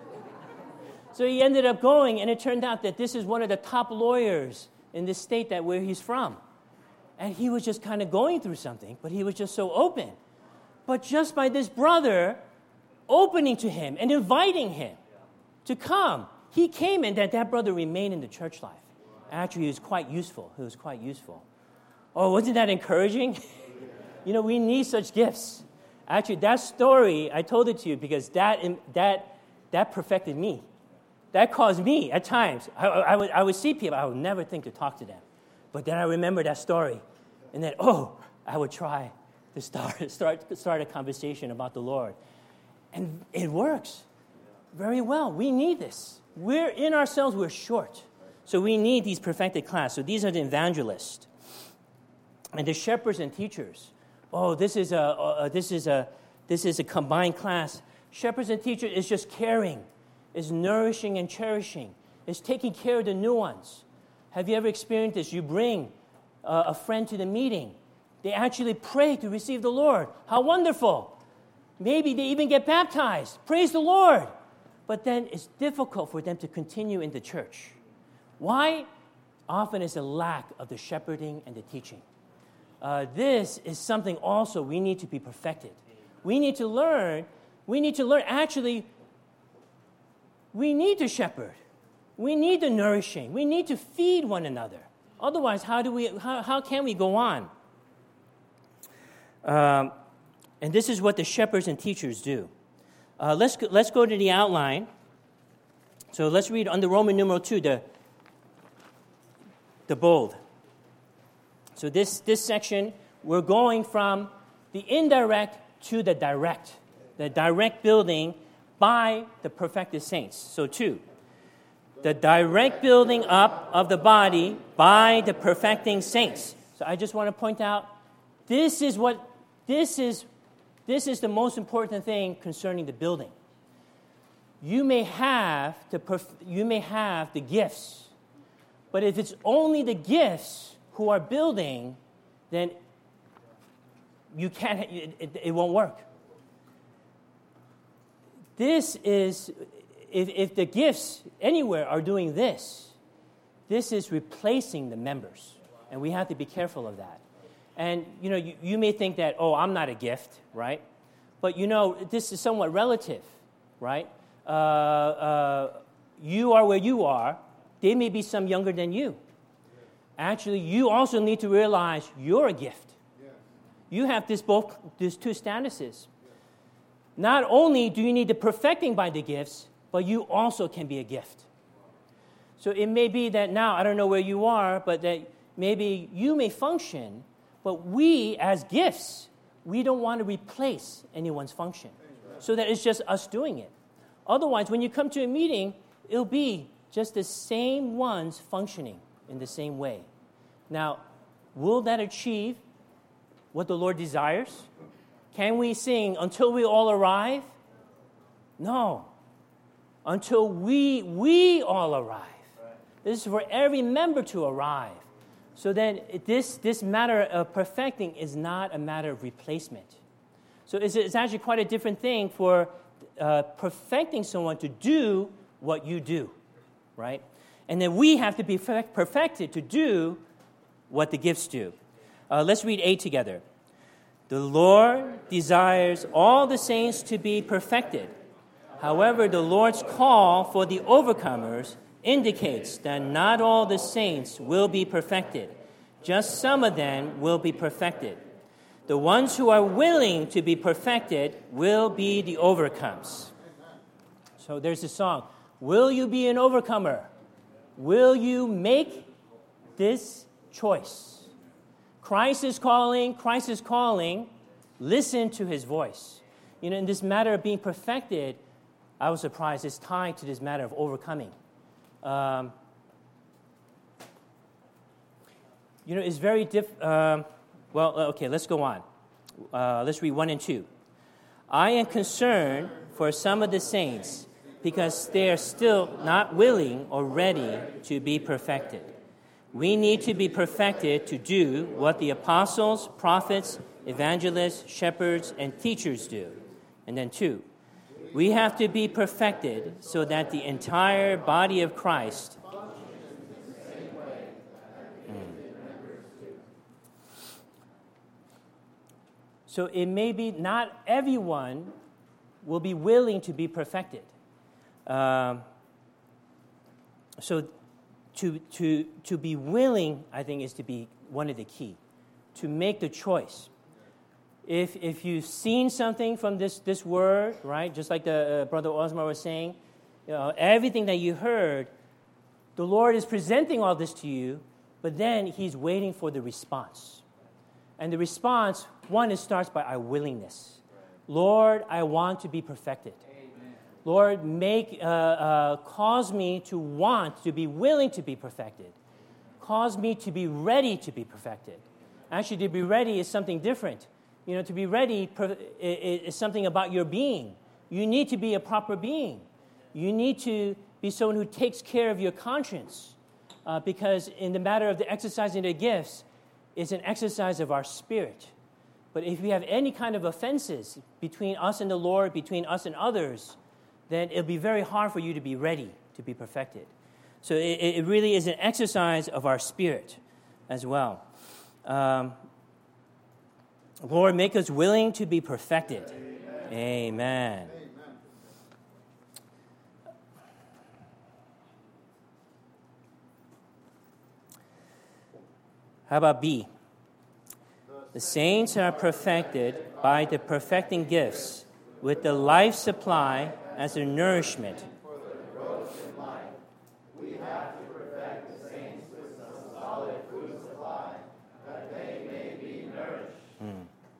So he ended up going, and it turned out that this is one of the top lawyers in the state that where he's from. And he was just kind of going through something, but he was just so open. But just by this brother opening to him and inviting him to come, he came, and that, that brother remained in the church life. Actually, he was quite useful. He was quite useful. Oh, wasn't that encouraging? You know, we need such gifts. Actually, that story, I told it to you because that that that perfected me. That caused me, at times, I, I, would, I would see people, I would never think to talk to them. But then I remember that story, and then, oh, I would try to start, start, start a conversation about the Lord. And it works very well. We need this. We're, in ourselves, we're short. So we need these perfected class. So these are the evangelists. And the shepherds and teachers. Oh, this is a, uh, this is a, this is a combined class. Shepherds and teachers is just caring, is nourishing and cherishing, is taking care of the new ones. Have you ever experienced this? You bring uh, a friend to the meeting. They actually pray to receive the Lord. How wonderful. Maybe they even get baptized. Praise the Lord. But then it's difficult for them to continue in the church. Why? Often it's a lack of the shepherding and the teaching. Uh, this is something also we need to be perfected. We need to learn. We need to learn. Actually, we need to shepherd. We need the nourishing. We need to feed one another. Otherwise, how do we? How, how can we go on? Um, and this is what the shepherds and teachers do. Uh, let's go, let's go to the outline. So let's read under Roman numeral two, the the bold. So this this section, we're going from the indirect to the direct, the direct building by the perfected saints. So two, the direct building up of the body by the perfecting saints. So I just want to point out, this is what this is. This is the most important thing concerning the building. You may have the perf- you may have the gifts, but if it's only the gifts who are building, then you can't. It, it, it won't work. This is if, if the gifts anywhere are doing this, this is replacing the members, and we have to be careful of that. And, you know, you, you may think that, oh, I'm not a gift, right? But, you know, this is somewhat relative, right? Uh, uh, you are where you are. They may be some younger than you. Actually, you also need to realize you're a gift. You have this both these two statuses. Not only do you need the perfecting by the gifts, but you also can be a gift. So it may be that now, I don't know where you are, but that maybe you may function, but we, as gifts, we don't want to replace anyone's function. So that it's just us doing it. Otherwise, when you come to a meeting, it'll be just the same ones functioning in the same way. Now, will that achieve what the Lord desires? Can we sing until we all arrive? No. Until we, we all arrive. This is for every member to arrive. So then this, this matter of perfecting is not a matter of replacement. So it's, it's actually quite a different thing for uh, perfecting someone to do what you do, right? And then we have to be perfect, perfected to do what the gifts do. Uh, let's read eight together. The Lord desires all the saints to be perfected. However, the Lord's call for the overcomers indicates that not all the saints will be perfected. Just some of them will be perfected. The ones who are willing to be perfected will be the overcomes. So there's a song. Will you be an overcomer? Will you make this choice? Christ is calling, Christ is calling. Listen to his voice. You know, in this matter of being perfected, I was surprised it's tied to this matter of overcoming. Um, you know, it's very diff. Um, well, okay, let's go on. Uh, let's read one and two. I am concerned for some of the saints because they are still not willing or ready to be perfected. We need to be perfected to do what the apostles, prophets, evangelists, shepherds, and teachers do. And then two, we have to be perfected so that the entire body of Christ mm. So it may be not everyone will be willing to be perfected. Um, so to, to, to be willing, I think, is to be one of the key. To make the choice. If if you've seen something from this, this word, right, just like the uh, Brother Osmar was saying, you know, everything that you heard, the Lord is presenting all this to you, but then he's waiting for the response. And the response, one, it starts by our willingness. Lord, I want to be perfected. Amen. Lord, make uh, uh, cause me to want, to be willing to be perfected. Cause me to be ready to be perfected. Actually, to be ready is something different. You know, to be ready is something about your being. You need to be a proper being. You need to be someone who takes care of your conscience. Uh, because in the matter of the exercising the gifts, it's an exercise of our spirit. But if we have any kind of offenses between us and the Lord, between us and others, then it'll be very hard for you to be ready to be perfected. So it, it really is an exercise of our spirit as well. Um, Lord, make us willing to be perfected. Amen. Amen. How about B? The saints are perfected by the perfecting gifts, with the life supply as a nourishment. For the growth in life, we have to perfect the saints with some solid food supply, that they may be nourished. Hmm.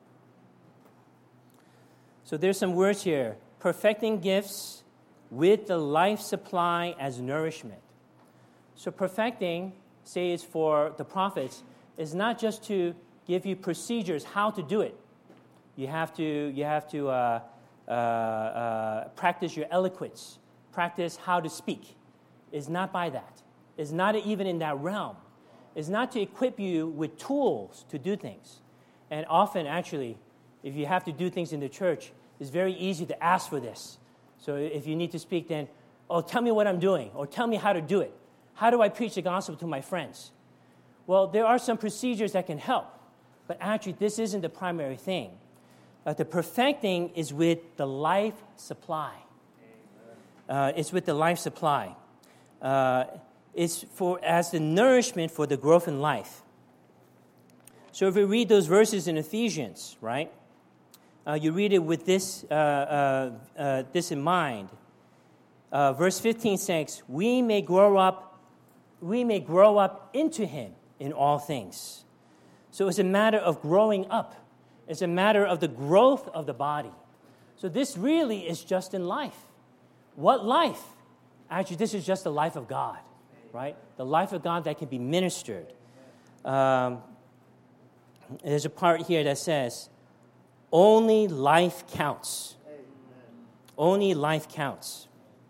So there's some words here. Perfecting gifts with the life supply as nourishment. So perfecting, say it's for the prophets, is not just to give you procedures how to do it. You have to, you have to uh, uh, uh, practice your eloquence, practice how to speak. It's not by that. It's not even in that realm. It's not to equip you with tools to do things. And often, actually, if you have to do things in the church, it's very easy to ask for this. So if you need to speak, then, oh, tell me what I'm doing, or tell me how to do it. How do I preach the gospel to my friends? Well, there are some procedures that can help, but actually this isn't the primary thing. Uh, the perfecting is with the life supply. Uh, it's with the life supply. Uh, it's for as the nourishment for the growth in life. So if we read those verses in Ephesians, right, uh, you read it with this uh, uh, uh, this in mind. Uh, verse fifteen says, "We may grow up, we may grow up into Him in all things." So it's a matter of growing up. It's a matter of the growth of the body. So this really is just in life. What life? Actually, this is just the life of God, right? The life of God that can be ministered. Um, there's a part here that says, only life counts. Only life counts.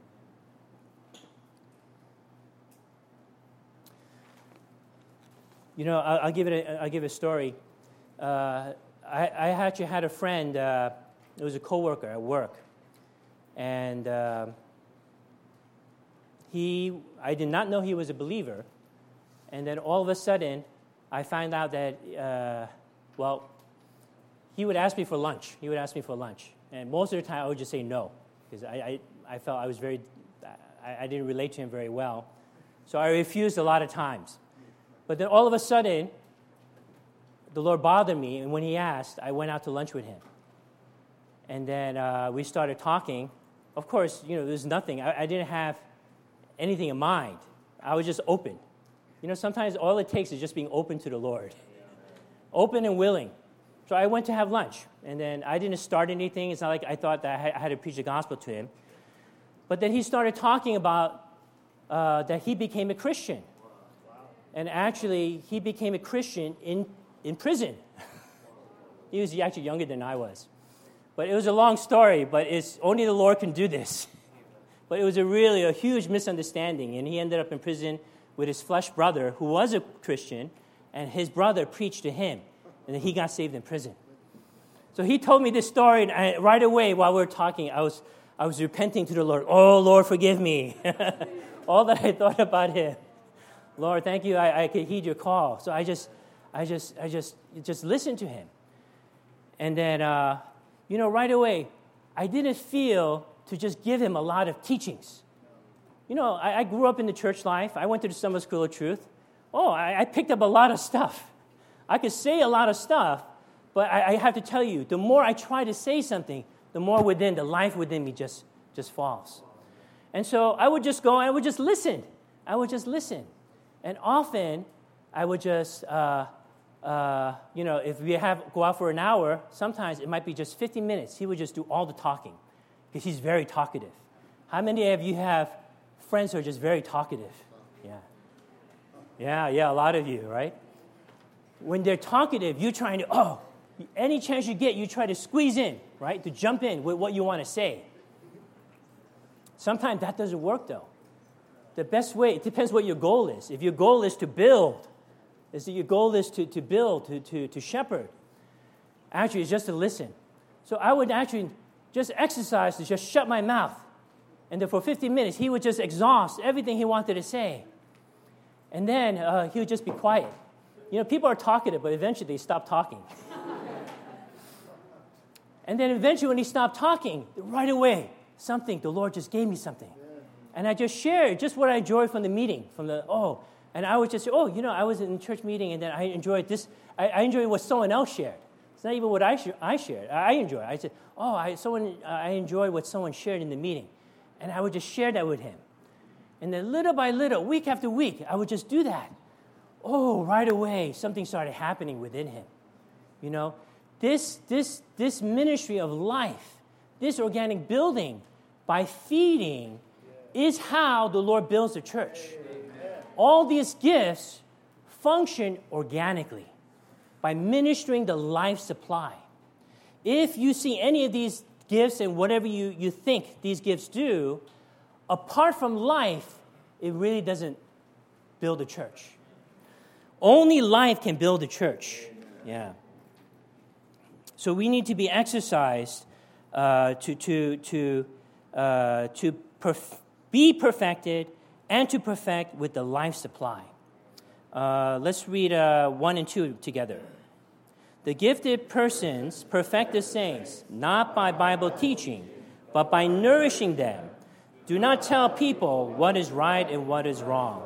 You know, I'll, I'll give it. A, I'll give a story. Uh, I, I actually had a friend. Uh, it was a coworker at work, and uh, he. I did not know he was a believer, and then all of a sudden, I found out that. Uh, well, he would ask me for lunch. He would ask me for lunch, and most of the time I would just say no, because I, I, I felt I was very. I, I didn't relate to him very well, so I refused a lot of times. But then all of a sudden, the Lord bothered me, and when he asked, I went out to lunch with him. And then uh, we started talking. Of course, you know, there's nothing. I, I didn't have anything in mind. I was just open. You know, sometimes all it takes is just being open to the Lord. Open and willing. So I went to have lunch, and then I didn't start anything. It's not like I thought that I had, I had to preach the gospel to him. But then he started talking about uh, that he became a Christian. And actually, he became a Christian in, in prison. He was actually younger than I was. But it was a long story, but it's only the Lord can do this. But it was a really a huge misunderstanding, and he ended up in prison with his flesh brother, who was a Christian, and his brother preached to him, and then he got saved in prison. So he told me this story, and I, right away while we were talking, I was I was repenting to the Lord. Oh, Lord, forgive me. All that I thought about him. Lord, thank you. I, I could heed your call. So I just, I just, I just, just listened to him. And then, uh, you know, right away, I didn't feel to just give him a lot of teachings. You know, I, I grew up in the church life. I went to the Summer School of Truth. Oh, I, I picked up a lot of stuff. I could say a lot of stuff, but I, I have to tell you, the more I try to say something, the more within the life within me just, just falls. And so I would just go and I would just listen. I would just listen. And often, I would just, uh, uh, you know, if we have go out for an hour, sometimes it might be just fifteen minutes. He would just do all the talking, because he's very talkative. How many of you have friends who are just very talkative? Yeah. Yeah, yeah, a lot of you, right? When they're talkative, you're trying to, oh, any chance you get, you try to squeeze in, right, to jump in with what you want to say. Sometimes that doesn't work, though. The best way, it depends what your goal is. If your goal is to build, is that your goal is to, to build, to, to, to shepherd, actually it's just to listen. So I would actually just exercise to just shut my mouth And then for fifteen minutes, he would just exhaust everything he wanted to say. And then uh, he would just be quiet. You know, people are talkative, but eventually they stop talking. And then eventually when he stopped talking, right away, something, the Lord just gave me something. And I just shared just what I enjoyed from the meeting, from the, oh, and I would just say, oh, you know, I was in a church meeting, and then I enjoyed this, I, I enjoyed what someone else shared. It's not even what I, sh- I shared. I enjoyed it. I said, oh, I, someone, uh, I enjoyed what someone shared in the meeting. And I would just share that with him. And then little by little, week after week, I would just do that. Oh, right away, something started happening within him. You know, this, this, this ministry of life, this organic building, by feeding, is how the Lord builds the church. All these gifts function organically by ministering the life supply. If you see any of these gifts and whatever you, you think these gifts do, apart from life, it really doesn't build a church. Only life can build a church. Yeah. So we need to be exercised uh, to to to uh, to perf- be perfected and to perfect with the life supply. Uh, let's read uh, one and two together. The gifted persons perfect the saints, not by Bible teaching, but by nourishing them. Do not tell people what is right and what is wrong.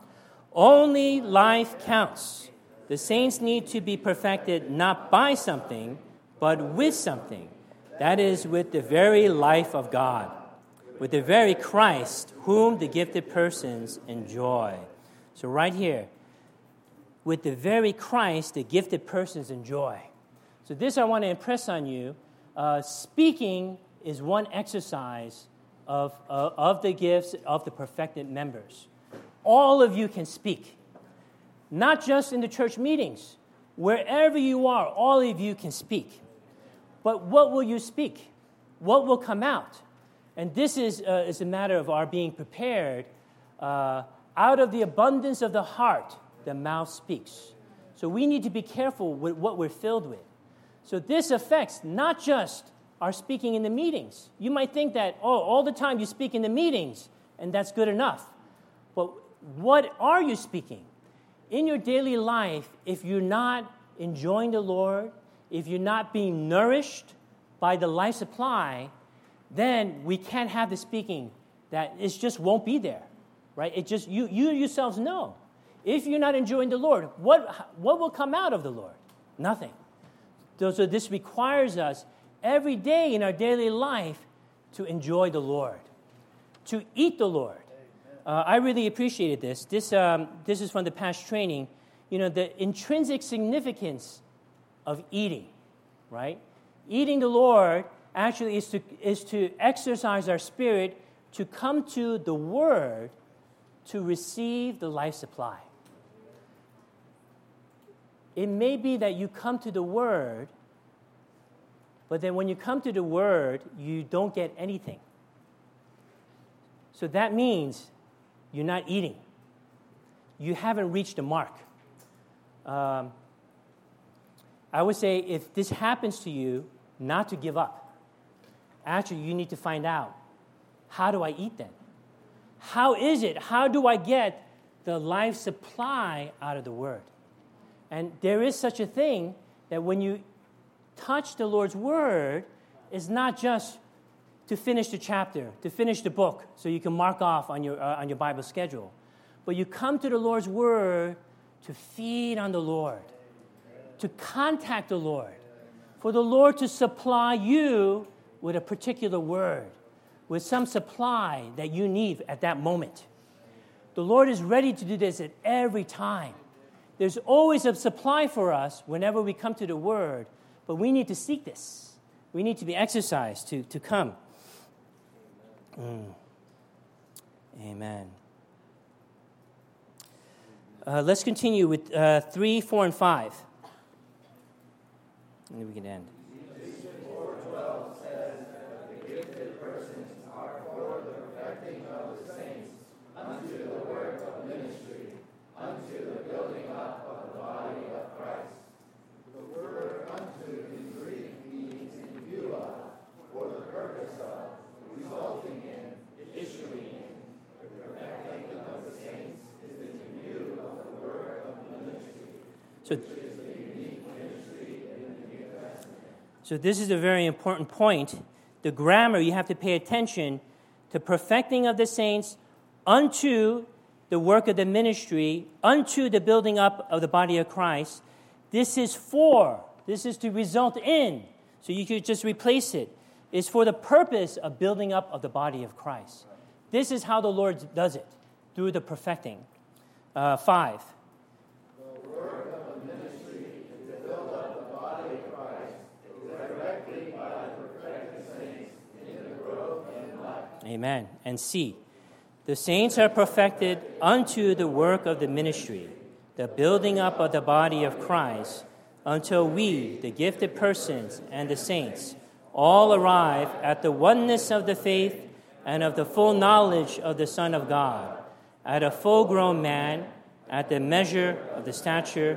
Only life counts. The saints need to be perfected not by something, but with something. That is, with the very life of God, with the very Christ whom the gifted persons enjoy. So right here, with the very Christ the gifted persons enjoy. So this I want to impress on you. Uh, speaking is one exercise of, uh, of the gifts of the perfected members. All of you can speak, not just in the church meetings. Wherever you are, all of you can speak. But what will you speak? What will come out? And this is, uh, is a matter of our being prepared. Uh, out of the abundance of the heart, the mouth speaks. So we need to be careful with what we're filled with. So this affects not just our speaking in the meetings. You might think that, oh, all the time you speak in the meetings, and that's good enough. But what are you speaking? In your daily life, if you're not enjoying the Lord, if you're not being nourished by the life supply, then we can't have the speaking. That it just won't be there, right? It just, you, you yourselves know. If you're not enjoying the Lord, what, what will come out of the Lord? Nothing. So, so this requires us every day in our daily life to enjoy the Lord, to eat the Lord. Uh, I really appreciated this. This, um, this is from the past training. You know, the intrinsic significance of eating, right? Eating the Lord actually is to, is to exercise our spirit to come to the Word to receive the life supply. It may be that you come to the Word, but then when you come to the Word, you don't get anything. So that means you're not eating. You haven't reached the mark. Um, I would say if this happens to you, not to give up. Actually, you need to find out, how do I eat then? How is it? How do I get the life supply out of the Word? And there is such a thing that when you touch the Lord's Word, it's not just to finish the chapter, to finish the book, so you can mark off on your, uh, on your Bible schedule. But you come to the Lord's Word to feed on the Lord, to contact the Lord, for the Lord to supply you with a particular word, with some supply that you need at that moment. The Lord is ready to do this at every time. There's always a supply for us whenever we come to the Word, but we need to seek this. We need to be exercised to, to come. Mm. Amen. Uh, let's continue with uh, three, four, and five. And then we can end. So, so this is a very important point. The grammar, you have to pay attention to perfecting of the saints unto the work of the ministry, unto the building up of the body of Christ. This is for, this is to result in. So you could just replace it. It's for the purpose of building up of the body of Christ. This is how the Lord does it, through the perfecting. Uh, five. The work of the ministry is to build up the body of Christ directly by the perfecting saints in the growth in life. Amen. And C. The saints are perfected unto the work of the ministry, the building up of the body of Christ, until we, the gifted persons and the saints, all arrive at the oneness of the faith and of the full knowledge of the Son of God, at a full-grown man, at the measure of the stature.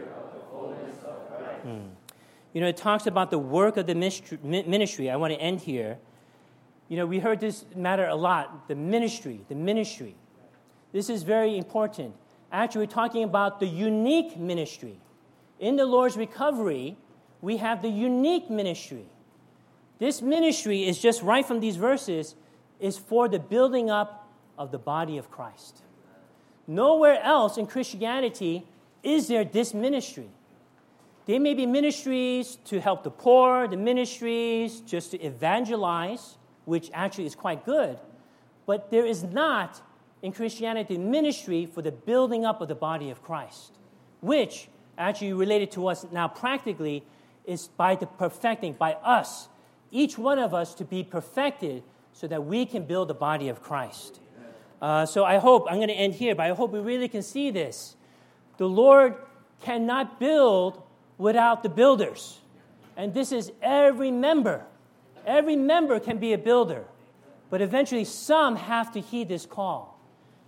Hmm. You know, it talks about the work of the ministry. I want to end here. You know, we heard this matter a lot, the ministry, the ministry. This is very important. Actually, we're talking about the unique ministry. In the Lord's recovery, we have the unique ministry. This ministry is just right from these verses, is for the building up of the body of Christ. Nowhere else in Christianity is there this ministry. There may be ministries to help the poor, the ministries just to evangelize, which actually is quite good, but there is not in Christianity ministry for the building up of the body of Christ, which actually related to us now practically is by the perfecting, by us, each one of us to be perfected so that we can build the body of Christ. Uh, so I hope, I'm going to end here, but I hope we really can see this. The Lord cannot build without the builders. And this is every member. Every member can be a builder. But eventually some have to heed this call.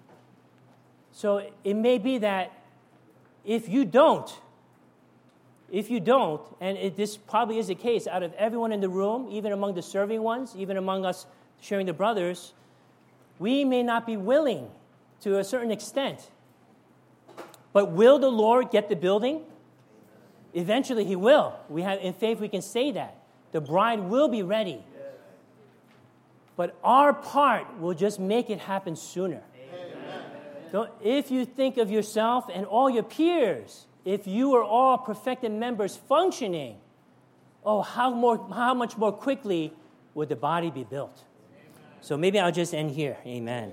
So it may be that if you don't, if you don't, and it, this probably is the case out of everyone in the room, even among the serving ones, even among us sharing the brothers, we may not be willing to a certain extent. But will the Lord get the building? Eventually he will. We have, in faith we can say that. The bride will be ready. But our part will just make it happen sooner. Don't, if you think of yourself and all your peers, if you are all perfected members functioning, oh, how more, how much more quickly would the body be built? So maybe I'll just end here. Amen.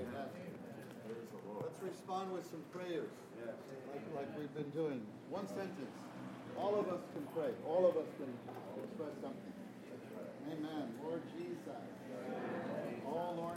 Let's respond with some prayers, like, like we've been doing. One sentence. All of us can pray. All of us can express something. Amen. Lord Jesus. Oh, Lord